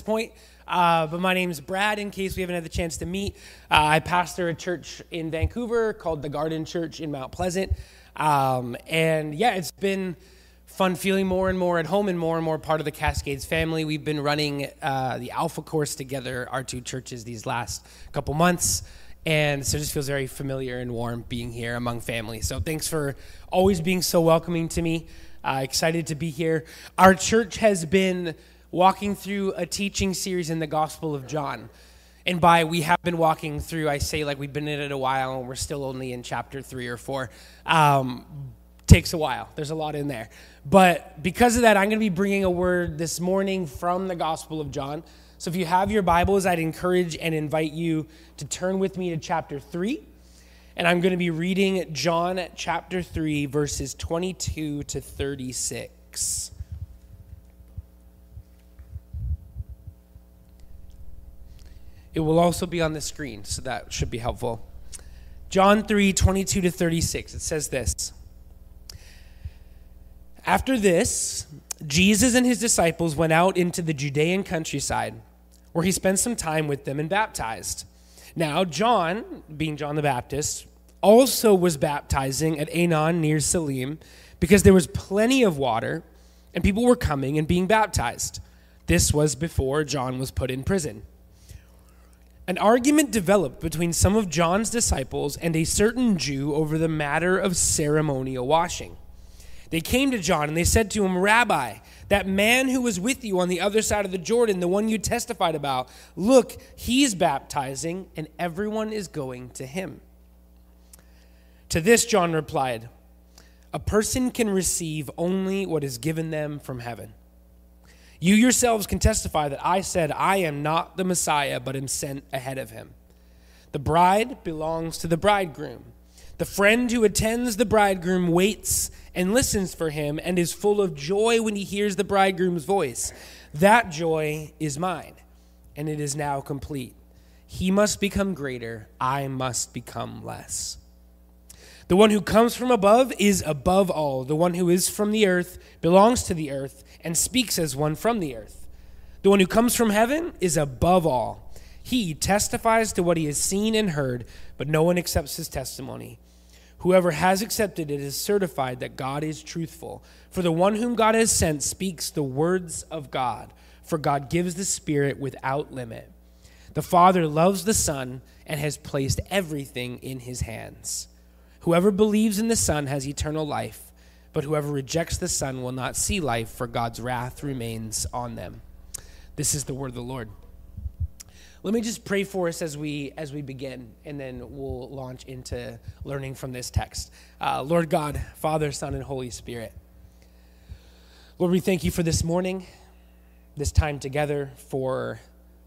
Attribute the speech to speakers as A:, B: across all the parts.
A: point. But my name's Brad, in case we haven't had the chance to meet. I pastor a church in Vancouver called the Garden Church in Mount Pleasant. It's been fun feeling more and more at home and more part of the Cascades family. We've been running the Alpha course together, our two churches, these last couple months. And so it just feels very familiar and warm being here among family. So thanks for always being so welcoming to me. Excited to be here. Our church has been walking through a teaching series in the Gospel of John. And by we have been walking through, I say like we've been in it a while and we're still only in chapter 3 or 4. Takes a while. There's a lot in there. But because of that, I'm going to be bringing a word this morning from the Gospel of John. So if you have your Bibles, I'd encourage and invite you to turn with me to chapter 3. And I'm going to be reading John chapter 3, verses 22 to 36. It will also be on the screen, so that should be helpful. John 3, 22 to 36. It says this. After this, Jesus and his disciples went out into the Judean countryside, where he spent some time with them and baptized. Now, John, being John the Baptist, also was baptizing at Aenon near Salim, because there was plenty of water, and people were coming and being baptized. This was before John was put in prison. An argument developed between some of John's disciples and a certain Jew over the matter of ceremonial washing. They came to John and they said to him, "Rabbi, that man who was with you on the other side of the Jordan, the one you testified about, look, he's baptizing and everyone is going to him." To this, John replied, "A person can receive only what is given them from heaven. You yourselves can testify that I said I am not the Messiah, but am sent ahead of him. The bride belongs to the bridegroom. The friend who attends the bridegroom waits and listens for him and is full of joy when he hears the bridegroom's voice. That joy is mine, and it is now complete. He must become greater, I must become less. The one who comes from above is above all. The one who is from the earth belongs to the earth and speaks as one from the earth. The one who comes from heaven is above all. He testifies to what he has seen and heard, but no one accepts his testimony. Whoever has accepted it is certified that God is truthful. For the one whom God has sent speaks the words of God, for God gives the Spirit without limit. The Father loves the Son and has placed everything in his hands. Whoever believes in the Son has eternal life, but whoever rejects the Son will not see life, for God's wrath remains on them." This is the word of the Lord. Let me just pray for us as we begin, and then we'll launch into learning from this text. Lord God, Father, Son, and Holy Spirit. Lord, we thank you for this morning, this time together, for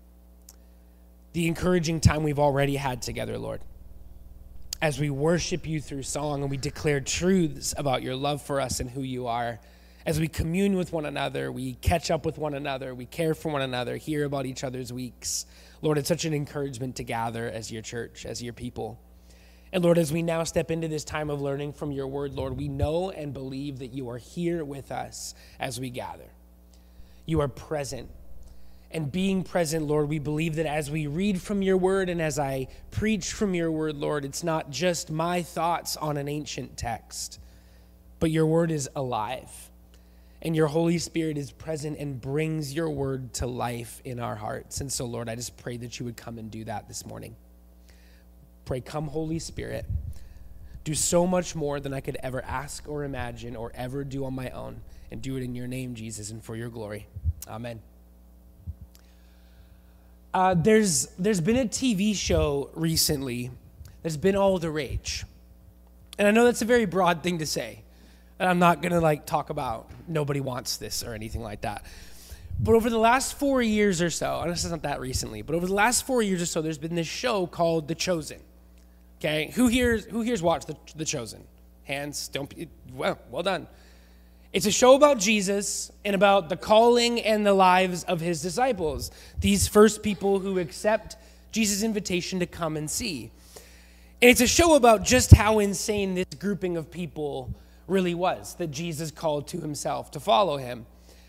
A: the encouraging time we've already had together, Lord. As we worship you through song and we declare truths about your love for us and who you are, as we commune with one another, we catch up with one another, we care for one another, hear about each other's weeks. Lord, it's such an encouragement to gather as your church, as your people. And Lord, as we now step into this time of learning from your word, Lord, we know and believe that you are here with us as we gather. You are present. And being present, Lord, we believe that as we read from your word and as I preach from your word, Lord, it's not just my thoughts on an ancient text, but your word is alive. And your Holy Spirit is present and brings your word to life in our hearts. And so, Lord, I just pray that you would come and do that this morning. Pray, come, Holy Spirit. Do so much more than I could ever ask or imagine or ever do on my own. And do it in your name, Jesus, and for your glory. Amen. There's been a TV show recently that's been all the rage. And I know that's a very broad thing to say. And I'm not going to talk about nobody wants this or anything like that. But over the last 4 years or so, and this is not that recently, but over the last 4 years or so, there's been this show called The Chosen. Okay, who here's watched The Chosen? Hands, well done. It's a show about Jesus and about the calling and the lives of his disciples. These first people who accept Jesus' invitation to come and see. And it's a show about just how insane this grouping of people really was that Jesus called to himself to follow him.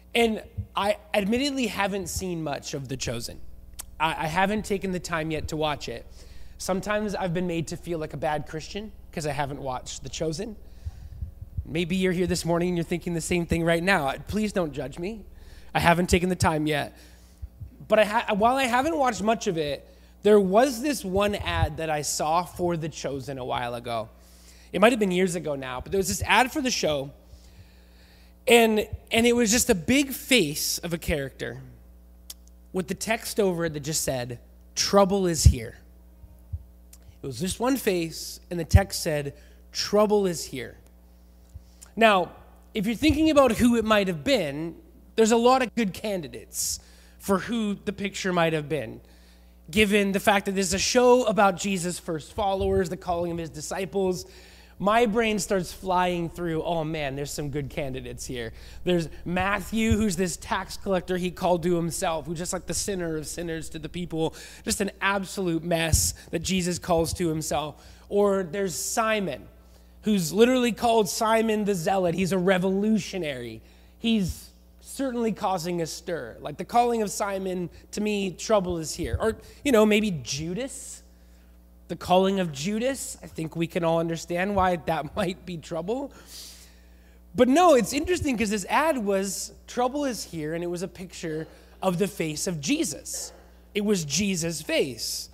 A: And I admittedly haven't seen much of The Chosen. I haven't taken the time yet to watch it. Sometimes I've been made to feel like a bad Christian because I haven't watched The Chosen. Maybe you're here this morning and you're thinking the same thing right now. Please don't judge me. I haven't taken the time yet. But while I haven't watched much of it, there was this one ad that I saw for The Chosen a while ago. It might have been years ago now, but there was this ad for the show, and it was just a big face of a character with the text over it that just said, "Trouble is here." It was just one face, and the text said, "Trouble is here." Now, if you're thinking about who it might have been, there's a lot of good candidates for who the picture might have been, given the fact that this is a show about Jesus' first followers, the calling of his disciples. My brain starts flying through, oh man, there's some good candidates here. There's Matthew, who's this tax collector he called to himself, who's just like the sinner of sinners to the people, just an absolute mess that Jesus calls to himself. Or there's Simon, who's literally called Simon the Zealot. He's a revolutionary. He's certainly causing a stir. Like the calling of Simon, to me, trouble is here. Or, maybe Judas. The calling of Judas, I think we can all understand why that might be trouble. But no, it's interesting because this ad was, "Trouble is here," and it was a picture of the face of Jesus. It was Jesus' face.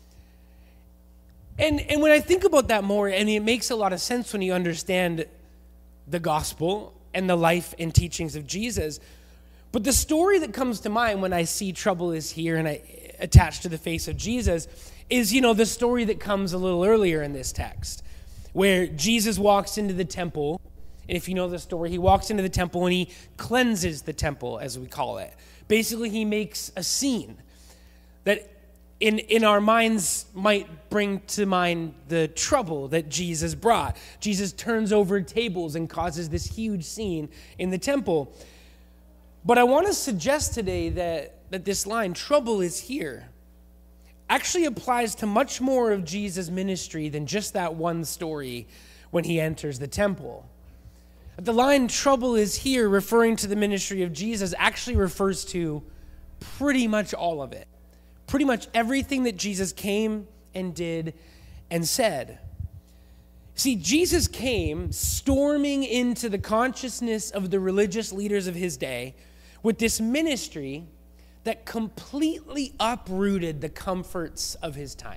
A: And when I think about that more, and it makes a lot of sense when you understand the gospel and the life and teachings of Jesus. But the story that comes to mind when I see "Trouble is here" and I attach to the face of Jesus is, the story that comes a little earlier in this text, where Jesus walks into the temple. And if you know the story, he walks into the temple and he cleanses the temple, as we call it. Basically, he makes a scene that in our minds might bring to mind the trouble that Jesus brought. Jesus turns over tables and causes this huge scene in the temple. But I want to suggest today that this line, "Trouble is here," actually applies to much more of Jesus' ministry than just that one story when he enters the temple. The line "trouble is here," referring to the ministry of Jesus, actually refers to pretty much all of it. Pretty much everything that Jesus came and did and said. See, Jesus came storming into the consciousness of the religious leaders of his day with this ministry that completely uprooted the comforts of his time.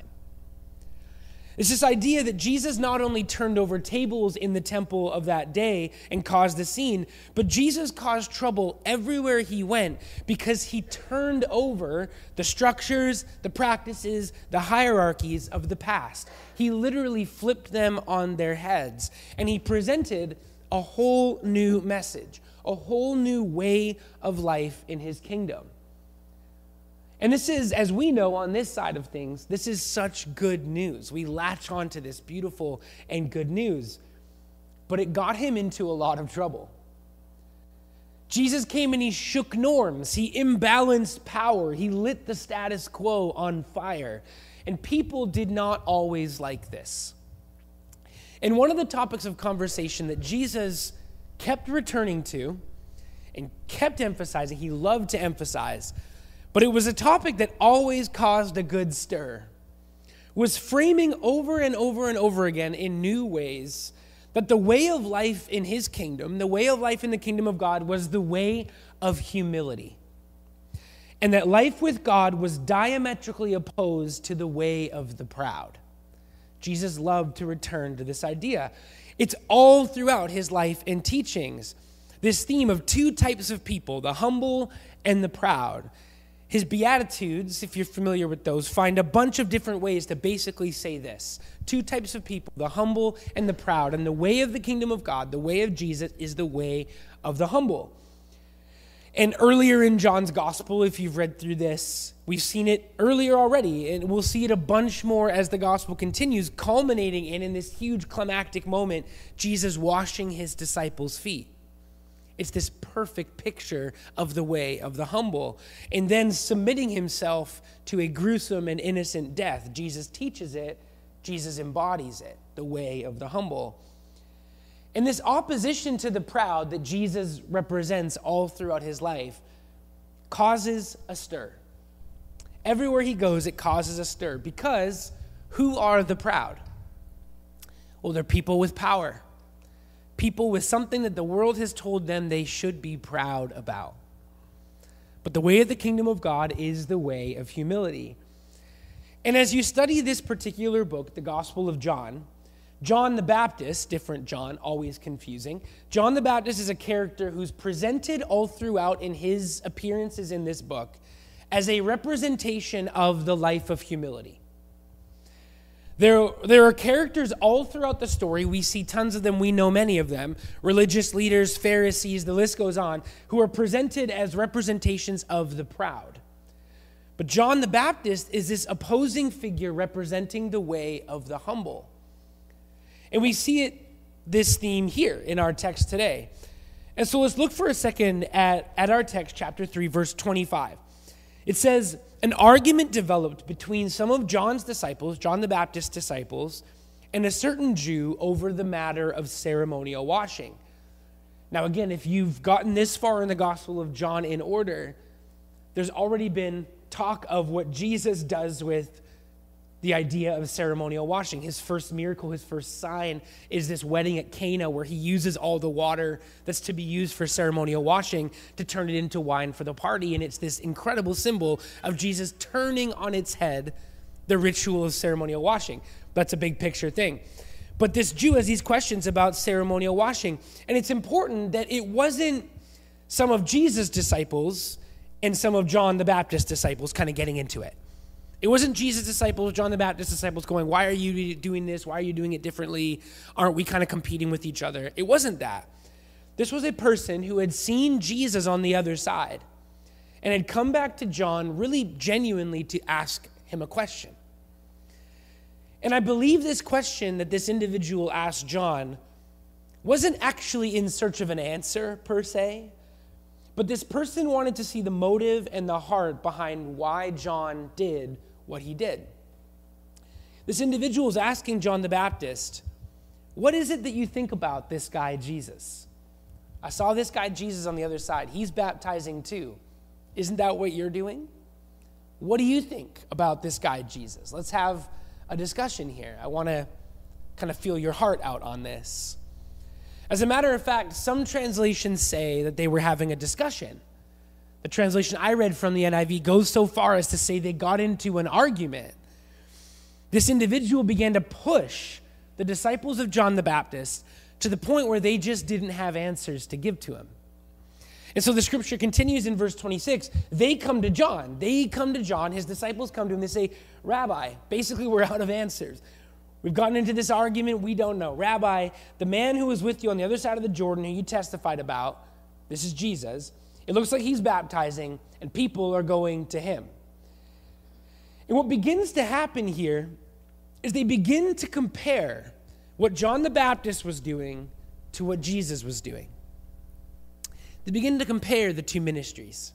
A: It's this idea that Jesus not only turned over tables in the temple of that day and caused the scene, but Jesus caused trouble everywhere he went because he turned over the structures, the practices, the hierarchies of the past. He literally flipped them on their heads, and he presented a whole new message, a whole new way of life in his kingdom. And this is, as we know on this side of things, this is such good news. We latch on to this beautiful and good news. But it got him into a lot of trouble. Jesus came and he shook norms. He imbalanced power. He lit the status quo on fire. And people did not always like this. And one of the topics of conversation that Jesus kept returning to and kept emphasizing, he loved to emphasize, but it was a topic that always caused a good stir, was framing over and over and over again in new ways that the way of life in his kingdom, the way of life in the kingdom of God, was the way of humility. And that life with God was diametrically opposed to the way of the proud. Jesus loved to return to this idea. It's all throughout his life and teachings, this theme of two types of people, the humble and the proud. His Beatitudes, if you're familiar with those, find a bunch of different ways to basically say this. Two types of people, the humble and the proud. And the way of the kingdom of God, the way of Jesus, is the way of the humble. And earlier in John's gospel, if you've read through this, we've seen it earlier already, and we'll see it a bunch more as the gospel continues, culminating in this huge climactic moment, Jesus washing his disciples' feet. It's this perfect picture of the way of the humble. And then submitting himself to a gruesome and innocent death. Jesus teaches it. Jesus embodies it, the way of the humble. And this opposition to the proud that Jesus represents all throughout his life causes a stir. Everywhere he goes, it causes a stir. Because who are the proud? Well, they're people with power. People with something that the world has told them they should be proud about. But the way of the kingdom of God is the way of humility. And as you study this particular book, the Gospel of John, John the Baptist, different John, always confusing. John the Baptist is a character who's presented all throughout in his appearances in this book as a representation of the life of humility. There are characters all throughout the story. We see tons of them. We know many of them. Religious leaders, Pharisees, the list goes on, who are presented as representations of the proud. But John the Baptist is this opposing figure representing the way of the humble. And we see this theme here in our text today. And so let's look for a second at our text, chapter 3, verse 25. It says, an argument developed between some of John's disciples, John the Baptist's disciples, and a certain Jew over the matter of ceremonial washing. Now again, if you've gotten this far in the Gospel of John in order, there's already been talk of what Jesus does with the idea of ceremonial washing. His first miracle, his first sign is this wedding at Cana where he uses all the water that's to be used for ceremonial washing to turn it into wine for the party. And it's this incredible symbol of Jesus turning on its head the ritual of ceremonial washing. That's a big picture thing. But this Jew has these questions about ceremonial washing. And it's important that it wasn't some of Jesus' disciples and some of John the Baptist's disciples kind of getting into it. It wasn't Jesus' disciples, John the Baptist's disciples going, why are you doing this? Why are you doing it differently? Aren't we kind of competing with each other? It wasn't that. This was a person who had seen Jesus on the other side and had come back to John really genuinely to ask him a question. And I believe this question that this individual asked John wasn't actually in search of an answer per se, but this person wanted to see the motive and the heart behind why John did what he did. This individual is asking John the Baptist, what is it that you think about this guy Jesus? I saw this guy Jesus on the other side. He's baptizing too. Isn't that what you're doing? What do you think about this guy Jesus? Let's have a discussion here. I want to kind of feel your heart out on this. As a matter of fact, some translations say that they were having a discussion. The translation I read from the NIV goes so far as to say they got into an argument. This individual began to push the disciples of John the Baptist to the point where they just didn't have answers to give to him. And so the scripture continues in verse 26. They come to John. His disciples come to him. They say, Rabbi, basically we're out of answers. We've gotten into this argument. We don't know. Rabbi, the man who was with you on the other side of the Jordan who you testified about, this is Jesus, it looks like he's baptizing and people are going to him. And what begins to happen here is they begin to compare what John the Baptist was doing to what Jesus was doing. They begin to compare the two ministries.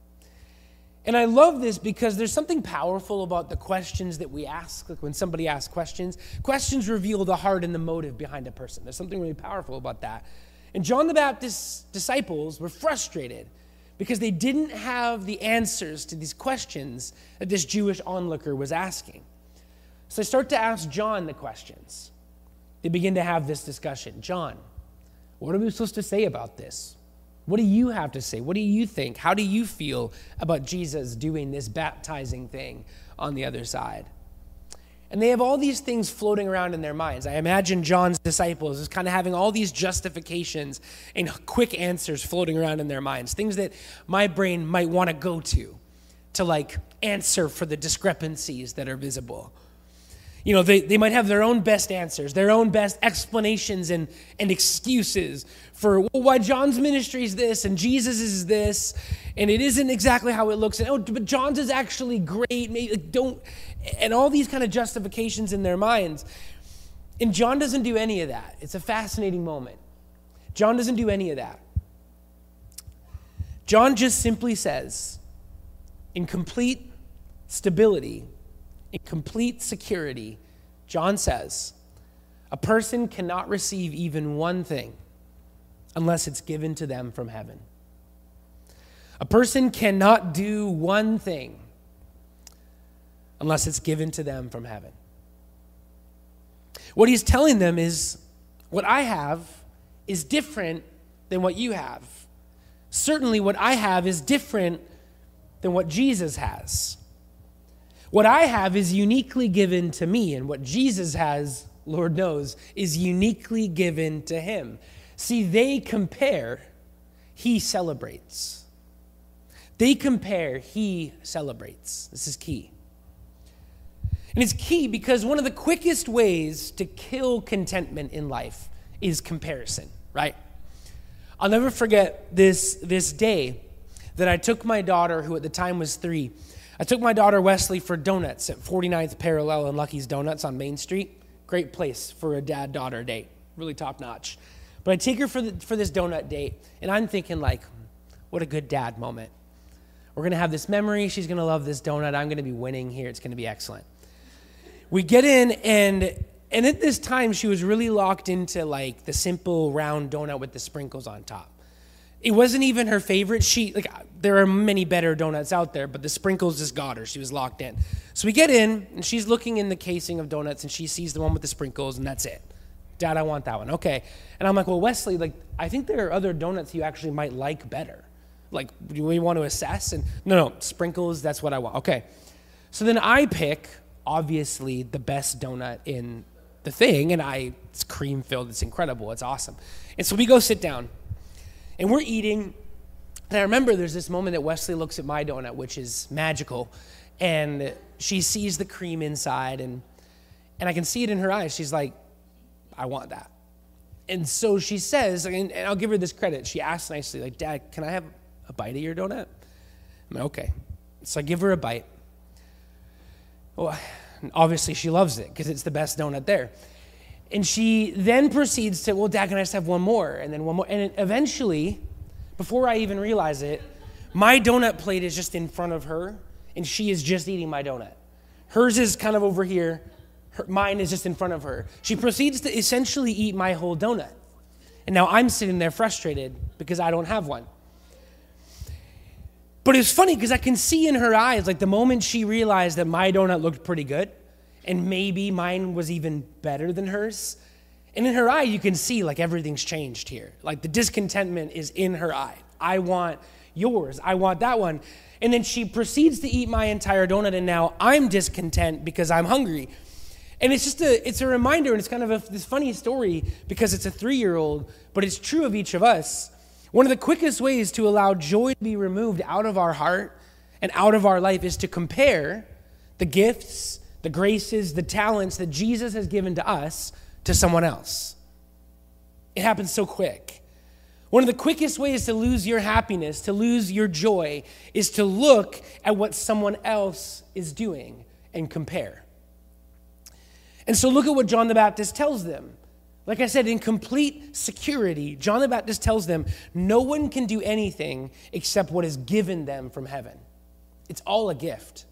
A: And I love this because there's something powerful about the questions that we ask. Like when somebody asks questions, questions reveal the heart and the motive behind a person. There's something really powerful about that. And John the Baptist's disciples were frustrated because they didn't have the answers to these questions that this Jewish onlooker was asking. So they start to ask John the questions. They begin to have this discussion. John, what are we supposed to say about this? What do you have to say? What do you think? How do you feel about Jesus doing this baptizing thing on the other side? And they have all these things floating around in their minds. I imagine John's disciples is kind of having all these justifications and quick answers floating around in their minds, things that my brain might want to go to like answer for the discrepancies that are visible. You know, they might have their own best answers, their own best explanations and excuses for why John's ministry is this and Jesus is this, and it isn't exactly how it looks. And but John's is actually great. Maybe and all these kind of justifications in their minds. And John doesn't do any of that. It's a fascinating moment. John doesn't do any of that. John just simply says, in complete stability, in complete security, John says, A person cannot receive even one thing unless it's given to them from heaven. A person cannot do one thing unless it's given to them from heaven. What he's telling them is, what I have is different than what you have. Certainly what I have is different than what Jesus has. What I have is uniquely given to me, and what Jesus has, Lord knows, is uniquely given to him. See, they compare, he celebrates. They compare, he celebrates. This is key. And it's key because one of the quickest ways to kill contentment in life is comparison, right? I'll never forget this day that I took my daughter, who at the time was 3, I took my daughter Wesley for donuts at 49th Parallel and Lucky's Donuts on Main Street. Great place for a dad-daughter date, really top-notch. But I take her for this donut date, and I'm thinking like, what a good dad moment. We're going to have this memory. She's going to love this donut. I'm going to be winning here. It's going to be excellent. We get in, and at this time, she was really locked into like the simple round donut with the sprinkles on top. It wasn't even her favorite. There are many better donuts out there, but the sprinkles just got her. She was locked in. So we get in, and she's looking in the casing of donuts, and she sees the one with the sprinkles, and that's it. Dad, I want that one. Okay. And I'm like, well, Wesley, I think there are other donuts you actually might like better. Do we want to assess? And no, sprinkles, that's what I want. Okay. So then I pick, obviously, the best donut in the thing, and it's cream-filled. It's incredible. It's awesome. And so we go sit down, and we're eating. And I remember there's this moment that Wesley looks at my donut, which is magical, and she sees the cream inside, and I can see it in her eyes. She's like, I want that. And so she says, and I'll give her this credit, she asks nicely, like, Dad, can I have a bite of your donut? I'm like, okay. So I give her a bite. Well, obviously she loves it because it's the best donut there. And she then proceeds to, well, Dad, can I just have one more? And then one more. And eventually, before I even realize it, my donut plate is just in front of her, and she is just eating my donut. Hers is kind of over here. Mine is just in front of her. She proceeds to essentially eat my whole donut. And now I'm sitting there frustrated because I don't have one. But it's funny because I can see in her eyes, like the moment she realized that my donut looked pretty good, and maybe mine was even better than hers. And in her eye, you can see like everything's changed here. Like the discontentment is in her eye. I want yours. I want that one. And then she proceeds to eat my entire donut, and now I'm discontent because I'm hungry. And it's a reminder, and it's kind of this funny story because it's a 3-year-old, but it's true of each of us. One of the quickest ways to allow joy to be removed out of our heart and out of our life is to compare the gifts, the graces, the talents that Jesus has given to us to someone else. It happens so quick. One of the quickest ways to lose your happiness, to lose your joy, is to look at what someone else is doing and compare. And so look at what John the Baptist tells them. Like I said, in complete security, John the Baptist tells them, no one can do anything except what is given them from heaven. It's all a gift.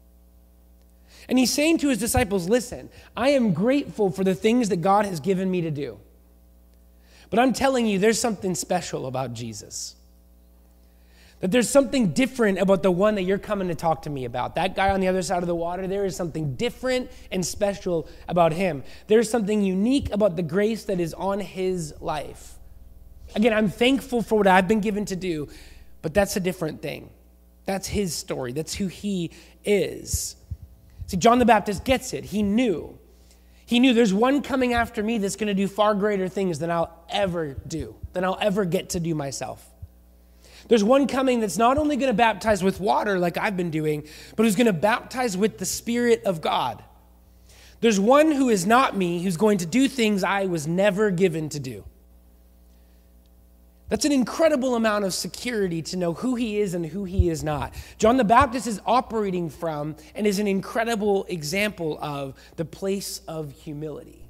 A: And he's saying to his disciples, listen, I am grateful for the things that God has given me to do. But I'm telling you, there's something special about Jesus. That there's something different about the one that you're coming to talk to me about. That guy on the other side of the water, there is something different and special about him. There's something unique about the grace that is on his life. Again, I'm thankful for what I've been given to do, but that's a different thing. That's his story. That's who he is. See, John the Baptist gets it. He knew. He knew there's one coming after me that's going to do far greater things than I'll ever do, than I'll ever get to do myself. There's one coming that's not only going to baptize with water like I've been doing, but who's going to baptize with the Spirit of God. There's one who is not me, who's going to do things I was never given to do. That's an incredible amount of security to know who he is and who he is not. John the Baptist is operating from and is an incredible example of the place of humility.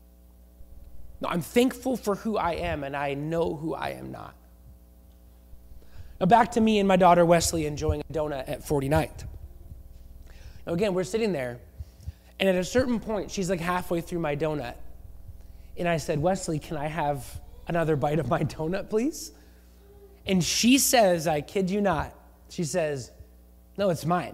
A: Now, I'm thankful for who I am, and I know who I am not. Now back to me and my daughter Wesley enjoying a donut at 49th. Now again, we're sitting there, and at a certain point, she's like halfway through my donut. And I said, Wesley, can I have another bite of my donut, please? And she says, I kid you not, she says, no, it's mine.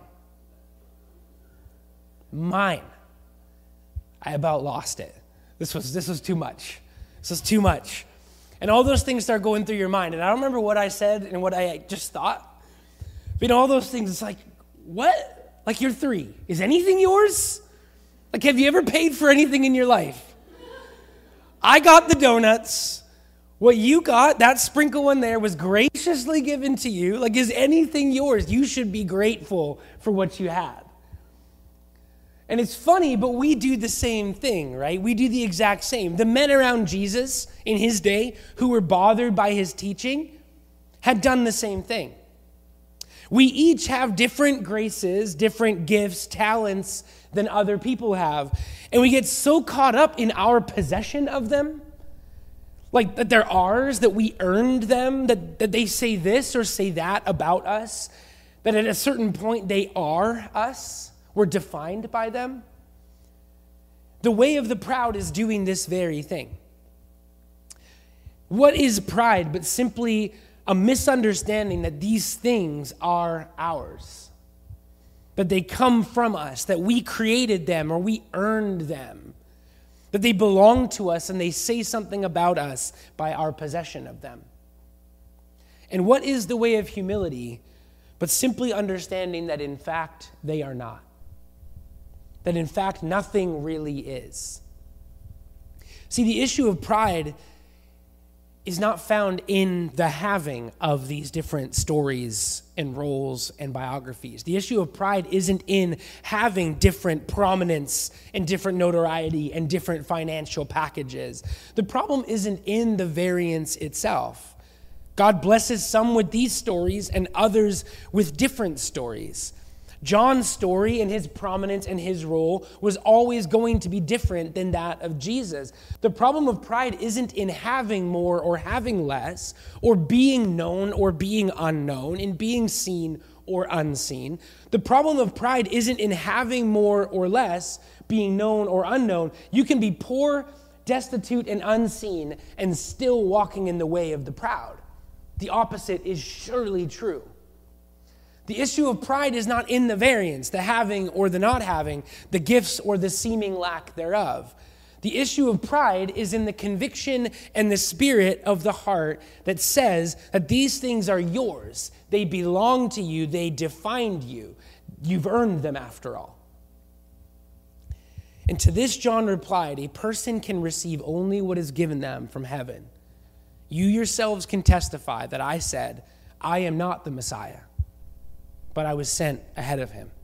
A: Mine. I about lost it. This was too much. This was too much. And all those things start going through your mind. And I don't remember what I said and what I just thought. But all those things, it's like, what? Like, you're 3. Is anything yours? Like, have you ever paid for anything in your life? I got the donuts. What you got, that sprinkle one there, was graciously given to you. Like, is anything yours? You should be grateful for what you had. And it's funny, but we do the same thing, right? We do the exact same. The men around Jesus in his day who were bothered by his teaching had done the same thing. We each have different graces, different gifts, talents than other people have. And we get so caught up in our possession of them, like that they're ours, that we earned them, that they say this or say that about us, that at a certain point they are us. We're defined by them. The way of the proud is doing this very thing. What is pride but simply a misunderstanding that these things are ours, that they come from us, that we created them or we earned them, that they belong to us and they say something about us by our possession of them. And what is the way of humility but simply understanding that in fact they are not? That in fact nothing really is. See, the issue of pride is not found in the having of these different stories and roles and biographies. The issue of pride isn't in having different prominence and different notoriety and different financial packages. The problem isn't in the variance itself. God blesses some with these stories and others with different stories. John's story and his prominence and his role was always going to be different than that of Jesus. The problem of pride isn't in having more or having less, or being known or being unknown, in being seen or unseen. The problem of pride isn't in having more or less, being known or unknown. You can be poor, destitute, and unseen and still walking in the way of the proud. The opposite is surely true. The issue of pride is not in the variance, the having or the not having, the gifts or the seeming lack thereof. The issue of pride is in the conviction and the spirit of the heart that says that these things are yours. They belong to you. They defined you. You've earned them after all. And to this John replied, a person can receive only what is given them from heaven. You yourselves can testify that I said, I am not the Messiah, but I was sent ahead of him.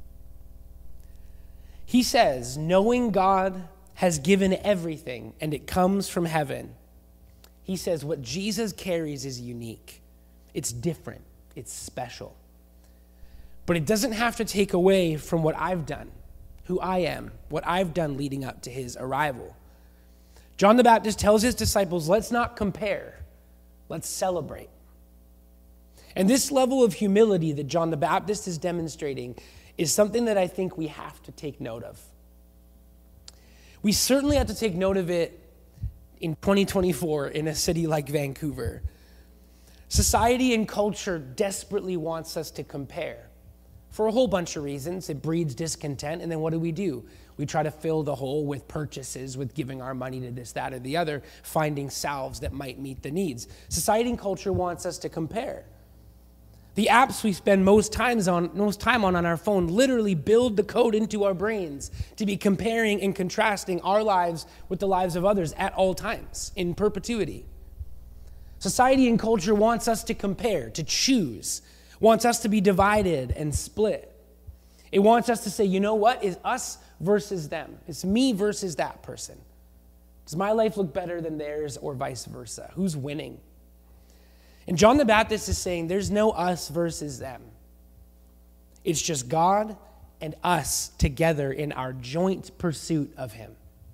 A: He says, knowing God has given everything and it comes from heaven, he says what Jesus carries is unique. It's different. It's special. But it doesn't have to take away from what I've done, who I am, what I've done leading up to his arrival. John the Baptist tells his disciples, let's not compare, let's celebrate. And this level of humility that John the Baptist is demonstrating is something that I think we have to take note of. We certainly have to take note of it in 2024 in a city like Vancouver. Society and culture desperately wants us to compare for a whole bunch of reasons. It breeds discontent, and then what do? We try to fill the hole with purchases, with giving our money to this, that, or the other, finding salves that might meet the needs. Society and culture wants us to compare. The apps we spend most time on our phone literally build the code into our brains to be comparing and contrasting our lives with the lives of others at all times, in perpetuity. Society and culture wants us to compare, to choose, wants us to be divided and split. It wants us to say, you know what? It's us versus them. It's me versus that person. Does my life look better than theirs or vice versa? Who's winning? And John the Baptist is saying there's no us versus them. It's just God and us together in our joint pursuit of him.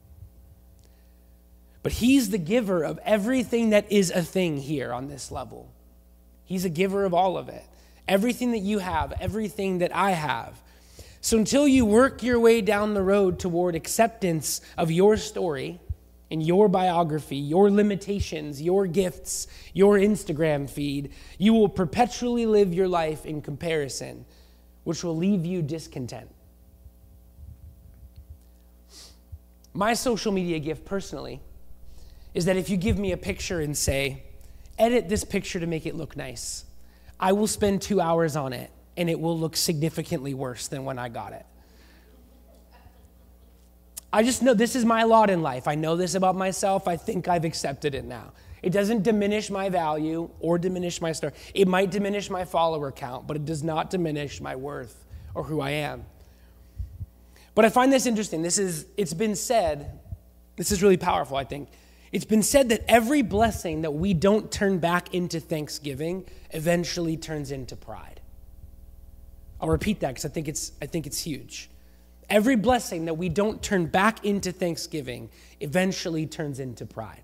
A: But he's the giver of everything that is a thing here on this level. He's a giver of all of it. Everything that you have, everything that I have. So until you work your way down the road toward acceptance of your story in your biography, your limitations, your gifts, your Instagram feed, you will perpetually live your life in comparison, which will leave you discontent. My social media gift personally is that if you give me a picture and say, edit this picture to make it look nice, I will spend 2 hours on it and it will look significantly worse than when I got it. I just know this is my lot in life. I know this about myself. I think I've accepted it now. It doesn't diminish my value or diminish my star. It might diminish my follower count, but it does not diminish my worth or who I am. But I find this interesting. It's been said, this is really powerful, I think. It's been said that every blessing that we don't turn back into thanksgiving eventually turns into pride. I'll repeat that because I think it's huge. Every blessing that we don't turn back into thanksgiving eventually turns into pride.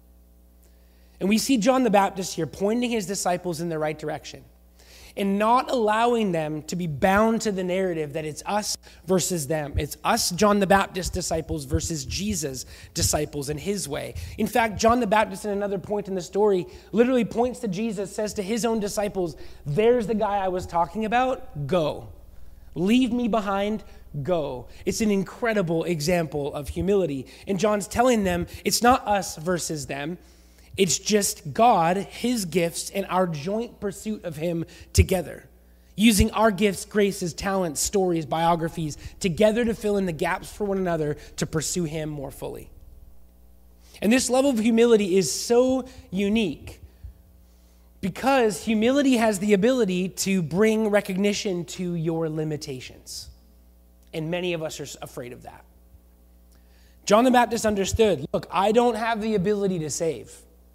A: And we see John the Baptist here pointing his disciples in the right direction and not allowing them to be bound to the narrative that it's us versus them. It's us, John the Baptist disciples, versus Jesus' disciples and his way. In fact, John the Baptist, at another point in the story, literally points to Jesus, says to his own disciples, there's the guy I was talking about, go. Leave me behind, go. It's an incredible example of humility. And John's telling them it's not us versus them. It's just God, his gifts, and our joint pursuit of him together. Using our gifts, graces, talents, stories, biographies together to fill in the gaps for one another to pursue him more fully. And this level of humility is so unique because humility has the ability to bring recognition to your limitations. And many of us are afraid of that. John the Baptist understood, look, I don't have the ability to save.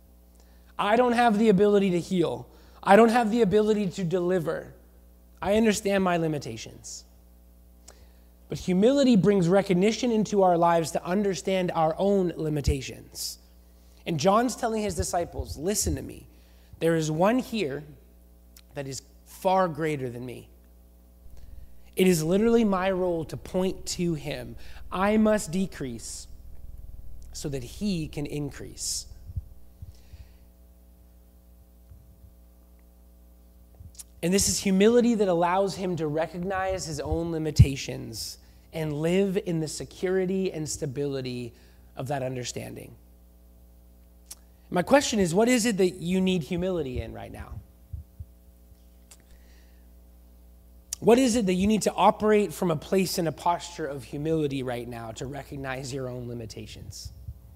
A: I don't have the ability to heal. I don't have the ability to deliver. I understand my limitations. But humility brings recognition into our lives to understand our own limitations. And John's telling his disciples, listen to me. There is one here that is far greater than me. It is literally my role to point to him. I must decrease so that he can increase. And this is humility that allows him to recognize his own limitations and live in the security and stability of that understanding. My question is, what is it that you need humility in right now? What is it that you need to operate from a place and a posture of humility right now to recognize your own limitations?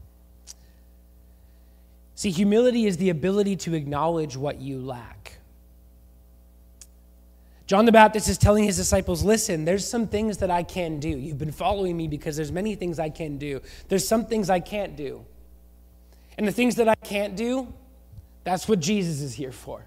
A: See, humility is the ability to acknowledge what you lack. John the Baptist is telling his disciples, listen, there's some things that I can do. You've been following me because there's many things I can do. There's some things I can't do. And the things that I can't do, that's what Jesus is here for.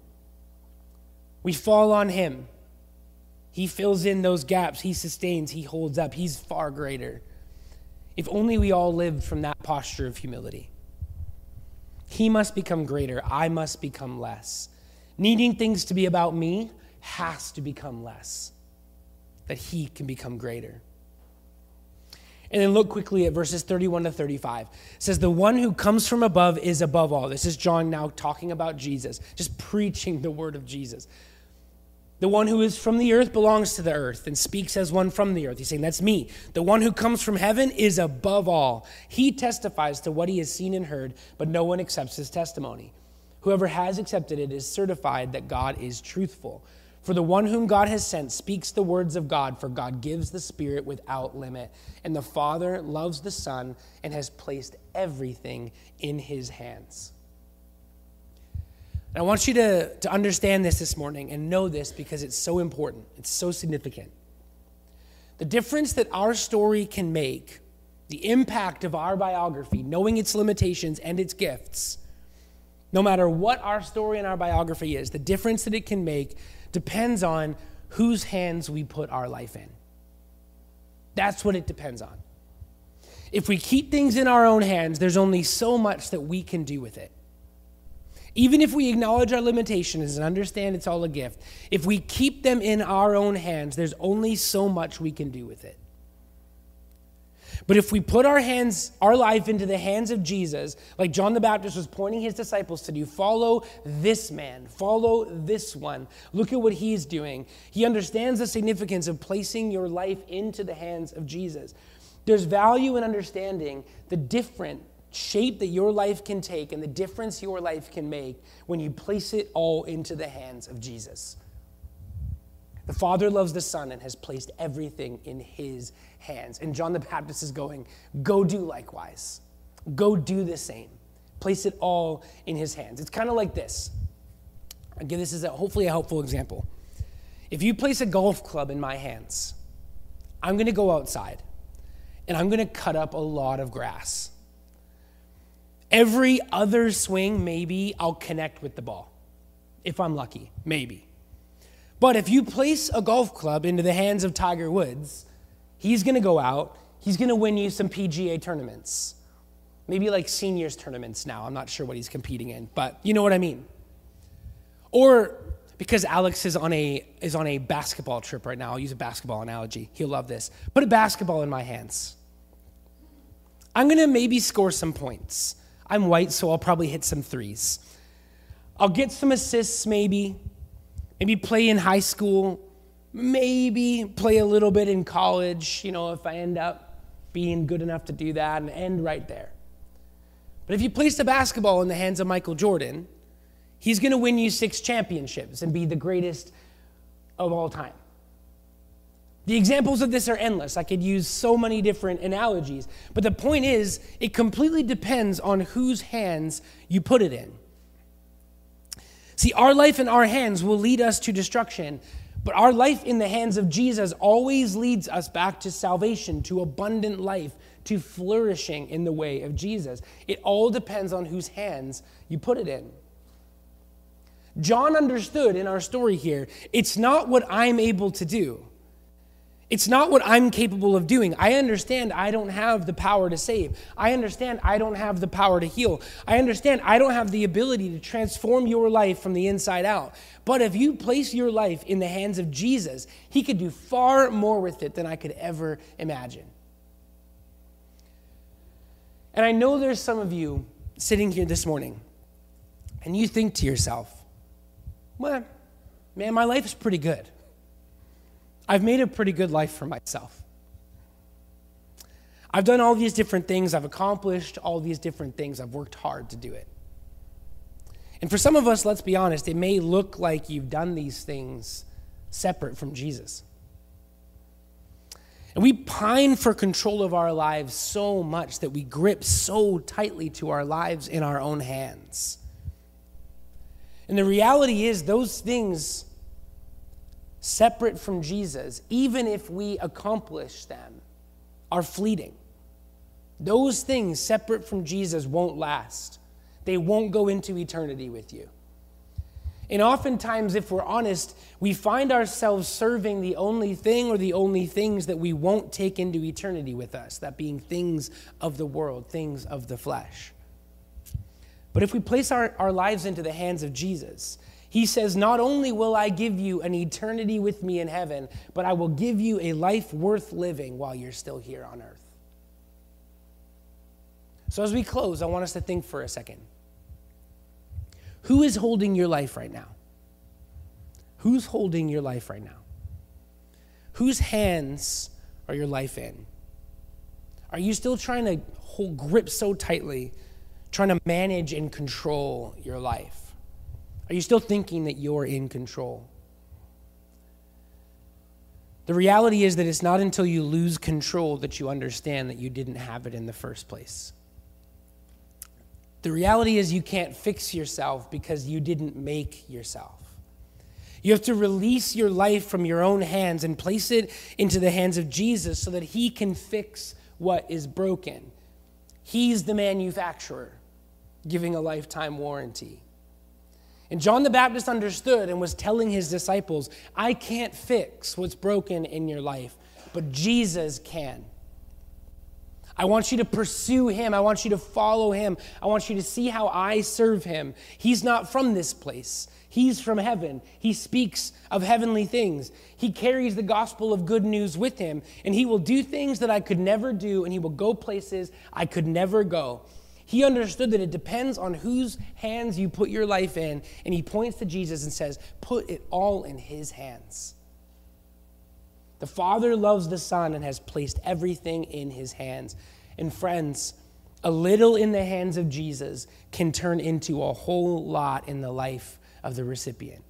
A: We fall on him. He fills in those gaps. He sustains. He holds up. He's far greater. If only we all lived from that posture of humility. He must become greater. I must become less. Needing things to be about me has to become less, that he can become greater. And then look quickly at verses 31 to 35. It says, the one who comes from above is above all. This is John now talking about Jesus, just preaching the word of Jesus. The one who is from the earth belongs to the earth and speaks as one from the earth. He's saying, that's me. The one who comes from heaven is above all. He testifies to what he has seen and heard, but no one accepts his testimony. Whoever has accepted it is certified that God is truthful. For the one whom God has sent speaks the words of God, for God gives the Spirit without limit. And the Father loves the Son and has placed everything in his hands. And I want you to understand this morning and know this because it's so important. It's so significant. The difference that our story can make, the impact of our biography, knowing its limitations and its gifts, no matter what our story and our biography is, the difference that it can make depends on whose hands we put our life in. That's what it depends on. If we keep things in our own hands, there's only so much that we can do with it. Even if we acknowledge our limitations and understand it's all a gift, if we keep them in our own hands, there's only so much we can do with it. But if we put our life into the hands of Jesus, like John the Baptist was pointing his disciples to do, follow this man, follow this one. Look at what he's doing. He understands the significance of placing your life into the hands of Jesus. There's value in understanding the different shape that your life can take and the difference your life can make when you place it all into the hands of Jesus. The Father loves the Son and has placed everything in his hands. And John the Baptist is going, go do likewise. Go do the same. Place it all in his hands. It's kind of like this. I'll give this as hopefully a helpful example. If you place a golf club in my hands, I'm going to go outside and I'm going to cut up a lot of grass. Every other swing, maybe I'll connect with the ball. If I'm lucky, maybe. But if you place a golf club into the hands of Tiger Woods, he's going to go out, he's going to win you some PGA tournaments. Maybe like seniors tournaments now. I'm not sure what he's competing in, but you know what I mean. Or because Alex is on a basketball trip right now, I'll use a basketball analogy. He'll love this. Put a basketball in my hands. I'm going to maybe score some points. I'm white, so I'll probably hit some threes. I'll get some assists maybe play in high school, maybe play a little bit in college, if I end up being good enough to do that and end right there. But if you place the basketball in the hands of Michael Jordan, he's going to win you 6 championships and be the greatest of all time. The examples of this are endless. I could use so many different analogies. But the point is, it completely depends on whose hands you put it in. See, our life in our hands will lead us to destruction, but our life in the hands of Jesus always leads us back to salvation, to abundant life, to flourishing in the way of Jesus. It all depends on whose hands you put it in. John understood in our story here, it's not what I'm able to do. It's not what I'm capable of doing. I understand I don't have the power to save. I understand I don't have the power to heal. I understand I don't have the ability to transform your life from the inside out. But if you place your life in the hands of Jesus, he could do far more with it than I could ever imagine. And I know there's some of you sitting here this morning, and you think to yourself, well, man, my life is pretty good. I've made a pretty good life for myself. I've done all these different things. I've accomplished all these different things. I've worked hard to do it. And for some of us, let's be honest, it may look like you've done these things separate from Jesus. And we pine for control of our lives so much that we grip so tightly to our lives in our own hands. And the reality is those things separate from Jesus, even if we accomplish them, are fleeting. Those things separate from Jesus won't last. They won't go into eternity with you. And oftentimes, if we're honest, we find ourselves serving the only thing or the only things that we won't take into eternity with us, that being things of the world, things of the flesh. But if we place our lives into the hands of Jesus, he says, not only will I give you an eternity with me in heaven, but I will give you a life worth living while you're still here on earth. So as we close, I want us to think for a second. Who is holding your life right now? Who's holding your life right now? Whose hands are your life in? Are you still trying to grip so tightly, trying to manage and control your life? Are you still thinking that you're in control? The reality is that it's not until you lose control that you understand that you didn't have it in the first place. The reality is you can't fix yourself because you didn't make yourself. You have to release your life from your own hands and place it into the hands of Jesus so that he can fix what is broken. He's the manufacturer, giving a lifetime warranty. And John the Baptist understood and was telling his disciples, I can't fix what's broken in your life, but Jesus can. I want you to pursue him. I want you to follow him. I want you to see how I serve him. He's not from this place. He's from heaven. He speaks of heavenly things. He carries the gospel of good news with him, and he will do things that I could never do, and he will go places I could never go. He understood that it depends on whose hands you put your life in, and he points to Jesus and says, put it all in his hands. The Father loves the Son and has placed everything in his hands. And friends, a little in the hands of Jesus can turn into a whole lot in the life of the recipient.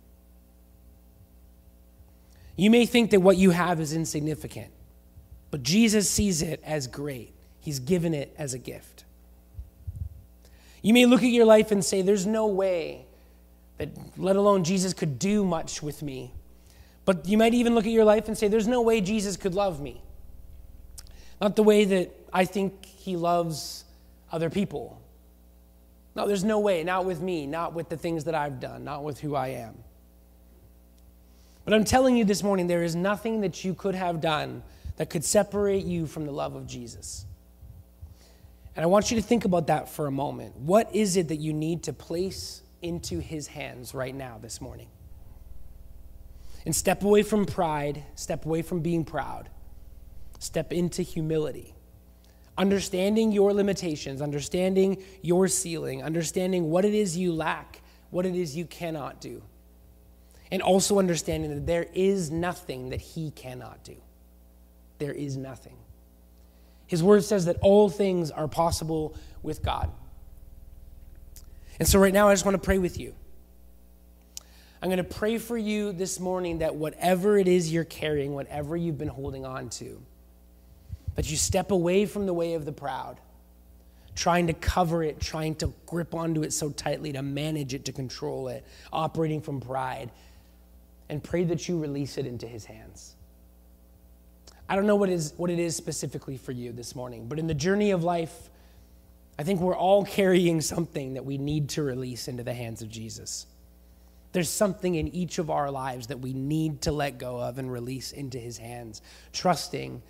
A: You may think that what you have is insignificant, but Jesus sees it as great. He's given it as a gift. You may look at your life and say, there's no way that, let alone Jesus, could do much with me. But you might even look at your life and say, there's no way Jesus could love me. Not the way that I think he loves other people. No, there's no way, not with me, not with the things that I've done, not with who I am. But I'm telling you this morning, there is nothing that you could have done that could separate you from the love of Jesus. And I want you to think about that for a moment. What is it that you need to place into his hands right now this morning? And step away from pride, step away from being proud, step into humility. Understanding your limitations, understanding your ceiling, understanding what it is you lack, what it is you cannot do. And also understanding that there is nothing that he cannot do. There is nothing. His word says that all things are possible with God. And so right now I just want to pray with you. I'm going to pray for you this morning that whatever it is you're carrying, whatever you've been holding on to, that you step away from the way of the proud, trying to cover it, trying to grip onto it so tightly, to manage it, to control it, operating from pride, and pray that you release it into his hands. I don't know what it is specifically for you this morning, but in the journey of life, I think we're all carrying something that we need to release into the hands of Jesus. There's something in each of our lives that we need to let go of and release into his hands, trusting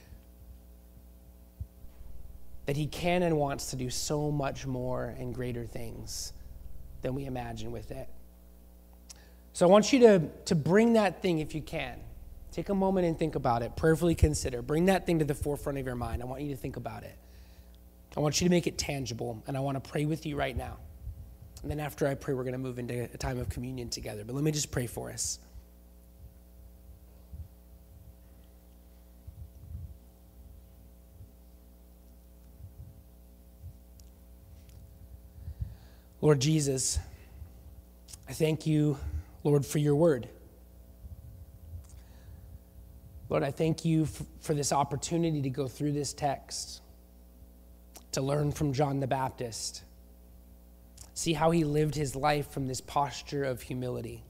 A: that he can and wants to do so much more and greater things than we imagine with it. So I want you to bring that thing if you can. Take a moment and think about it. Prayerfully consider. Bring that thing to the forefront of your mind. I want you to think about it. I want you to make it tangible, and I want to pray with you right now. And then after I pray, we're going to move into a time of communion together. But let me just pray for us. Lord Jesus, I thank you, Lord, for your word. Lord, I thank you for this opportunity to go through this text, to learn from John the Baptist, see how he lived his life from this posture of humility.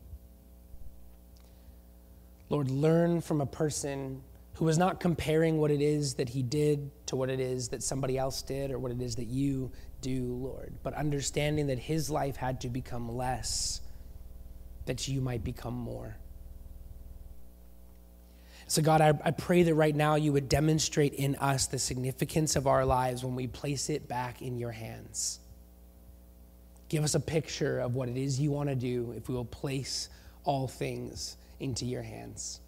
A: Lord, learn from a person who was not comparing what it is that he did to what it is that somebody else did or what it is that you do, Lord, but understanding that his life had to become less, that you might become more. So God, I pray that right now you would demonstrate in us the significance of our lives when we place it back in your hands. Give us a picture of what it is you want to do if we will place all things into your hands.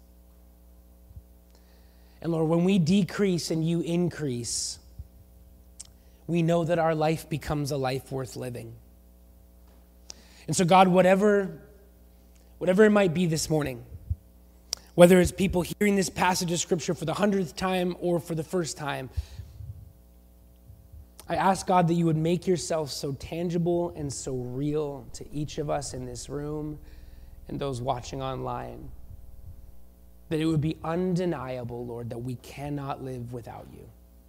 A: And Lord, when we decrease and you increase, we know that our life becomes a life worth living. And so God, whatever it might be this morning, whether it's people hearing this passage of Scripture for the 100th time or for the first time, I ask, God, that you would make yourself so tangible and so real to each of us in this room and those watching online, that it would be undeniable, Lord, that we cannot live without you.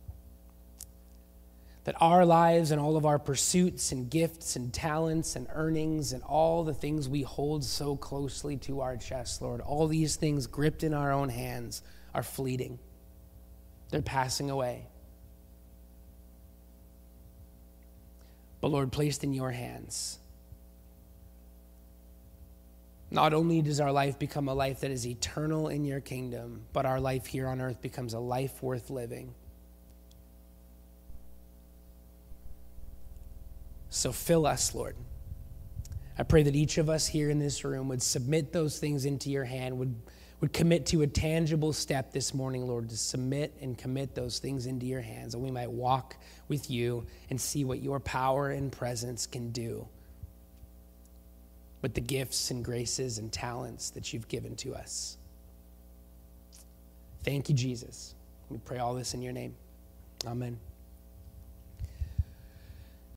A: That our lives and all of our pursuits and gifts and talents and earnings and all the things we hold so closely to our chest, Lord, all these things gripped in our own hands are fleeting. They're passing away. But Lord, placed in your hands, not only does our life become a life that is eternal in your kingdom, but our life here on earth becomes a life worth living. So fill us, Lord. I pray that each of us here in this room would submit those things into your hand, would commit to a tangible step this morning, Lord, to submit and commit those things into your hands, that we might walk with you and see what your power and presence can do with the gifts and graces and talents that you've given to us. Thank you, Jesus. We pray all this in your name. Amen.